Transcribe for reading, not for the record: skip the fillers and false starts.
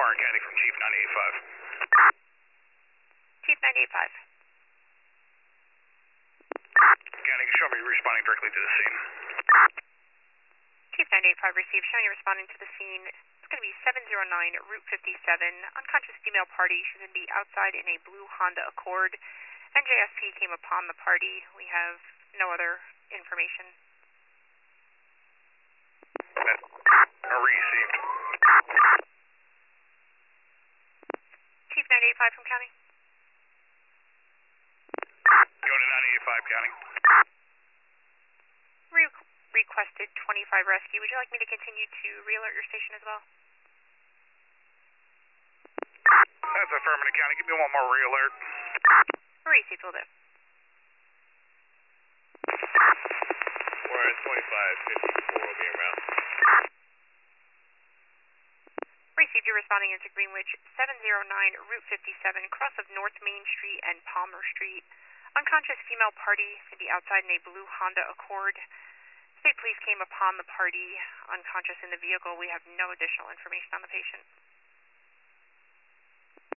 Warren County from Chief 985. Chief 985. County, show me responding directly to the scene. Chief 985 received, showing you responding to the scene. It's going to be 709 Route 57. Unconscious female party. She's going to be outside in a blue Honda Accord. NJSP came upon the party. We have no other information. Received. Chief 985 from County. Go to 985 County. Requested 25 rescue. Would you like me to continue to re-alert your station as well? That's affirmative, County. Give me one more re-alert. Received, will do. Warren 2554 will be around. Received, you're responding into Greenwich 709 Route 57, cross of North Main Street and Palmer Street. Unconscious female party is going to be outside in a blue Honda Accord. State police came upon the party unconscious in the vehicle. We have no additional information on the patient.